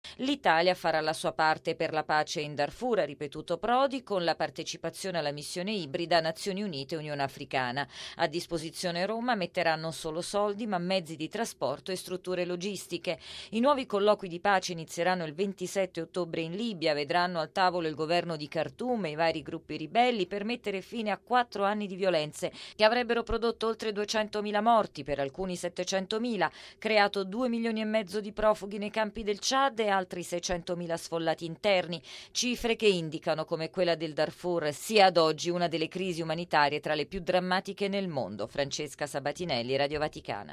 L'Italia farà la sua parte per la pace in Darfur, ha ripetuto Prodi, con la partecipazione alla missione ibrida Nazioni Unite e Unione Africana. A disposizione Roma metterà non solo soldi, ma mezzi di trasporto e strutture logistiche. I nuovi colloqui di pace inizieranno il 27 ottobre in Libia, vedranno al tavolo il governo di Khartoum e i vari gruppi ribelli per mettere fine a 4 anni di violenze che avrebbero prodotto oltre 200.000 morti, per alcuni 700.000, creato 2 milioni e mezzo di profughi nei campi del Chad e altri 600.000 sfollati interni, cifre che indicano come quella del Darfur sia ad oggi una delle crisi umanitarie tra le più drammatiche nel mondo. Francesca Sabatinelli, Radio Vaticana.